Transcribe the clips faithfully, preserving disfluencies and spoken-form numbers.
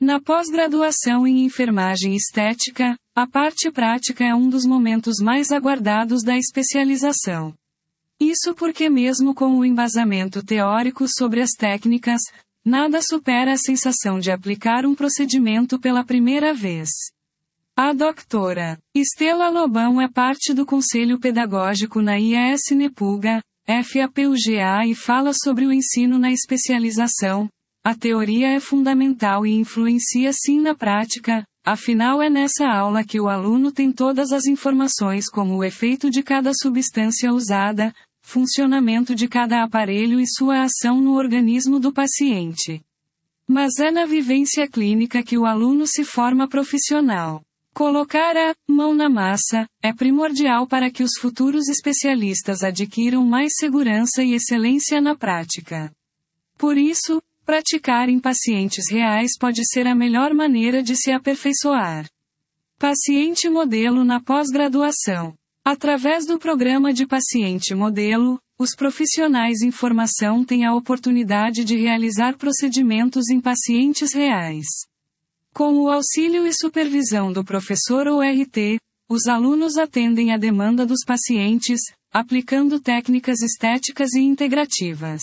Na pós-graduação em enfermagem estética, a parte prática é um dos momentos mais aguardados da especialização. Isso porque mesmo com o embasamento teórico sobre as técnicas, nada supera a sensação de aplicar um procedimento pela primeira vez. A doutora Estela Lobão é parte do Conselho Pedagógico na I E S Nepuga, F A P U G A, e fala sobre o ensino na especialização. A teoria é fundamental e influencia sim na prática, afinal é nessa aula que o aluno tem todas as informações como o efeito de cada substância usada, funcionamento de cada aparelho e sua ação no organismo do paciente. Mas é na vivência clínica que o aluno se forma profissional. Colocar a mão na massa é primordial para que os futuros especialistas adquiram mais segurança e excelência na prática. Por isso, praticar em pacientes reais pode ser a melhor maneira de se aperfeiçoar. Paciente modelo na pós-graduação. Através do programa de paciente modelo, os profissionais em formação têm a oportunidade de realizar procedimentos em pacientes reais. Com o auxílio e supervisão do professor ou R T, os alunos atendem à demanda dos pacientes, aplicando técnicas estéticas e integrativas.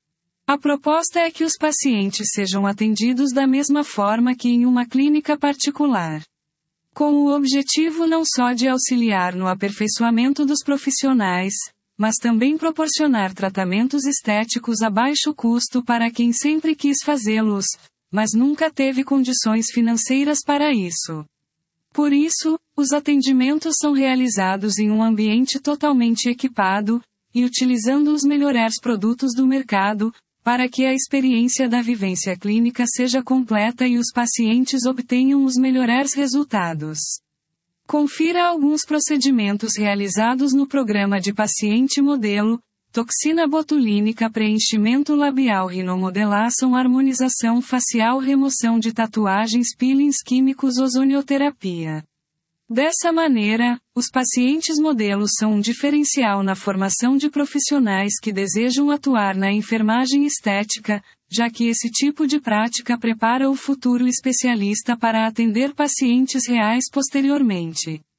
A proposta é que os pacientes sejam atendidos da mesma forma que em uma clínica particular. Com o objetivo não só de auxiliar no aperfeiçoamento dos profissionais, mas também proporcionar tratamentos estéticos a baixo custo para quem sempre quis fazê-los, mas nunca teve condições financeiras para isso. Por isso, os atendimentos são realizados em um ambiente totalmente equipado, e utilizando os melhores produtos do mercado, para que a experiência da vivência clínica seja completa e os pacientes obtenham os melhores resultados. Confira alguns procedimentos realizados no programa de paciente modelo: toxina botulínica, preenchimento labial, rinomodelação, harmonização facial, remoção de tatuagens, peelings químicos, ozonioterapia. Dessa maneira, os pacientes modelos são um diferencial na formação de profissionais que desejam atuar na enfermagem estética, já que esse tipo de prática prepara o futuro especialista para atender pacientes reais posteriormente.